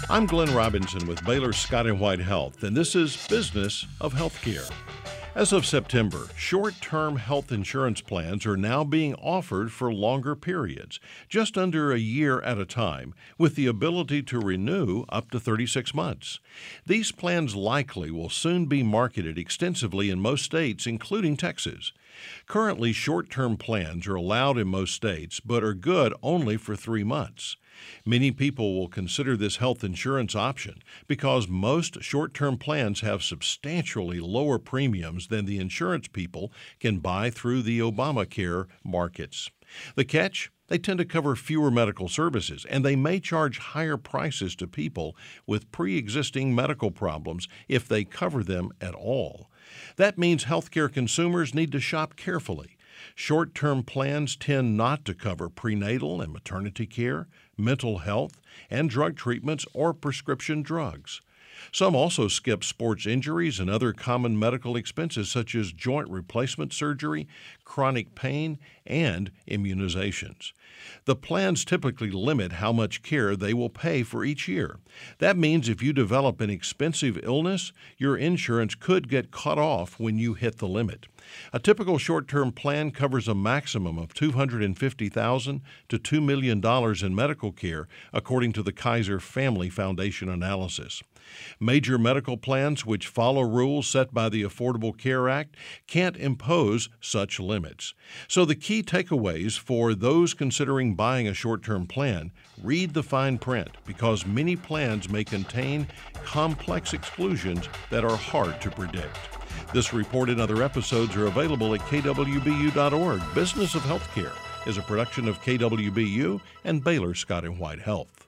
I'm Glenn Robinson with Baylor Scott & White Health, and this is Business of Healthcare. As of September, short-term health insurance plans are now being offered for longer periods, just under a year at a time, with the ability to renew up to 36 months. These plans likely will soon be marketed extensively in most states, including Texas. Currently, short-term plans are allowed in most states, but are good only for 3 months. Many people will consider this health insurance option because most short-term plans have substantially lower premiums than the insurance people can buy through the Obamacare markets. The catch? They tend to cover fewer medical services, and they may charge higher prices to people with pre-existing medical problems if they cover them at all. That means healthcare consumers need to shop carefully. Short-term plans tend not to cover prenatal and maternity care, mental health, and drug treatments or prescription drugs. Some also skip sports injuries and other common medical expenses such as joint replacement surgery, chronic pain, and immunizations. The plans typically limit how much care they will pay for each year. That means if you develop an expensive illness, your insurance could get cut off when you hit the limit. A typical short-term plan covers a maximum of $250,000 to $2 million in medical care, according to the Kaiser Family Foundation analysis. Major medical plans which follow rules set by the Affordable Care Act can't impose such limits. So the key takeaways for those considering buying a short-term plan: read the fine print because many plans may contain complex exclusions that are hard to predict. This report and other episodes are available at kwbu.org. Business of Healthcare is a production of KWBU and Baylor Scott & White Health.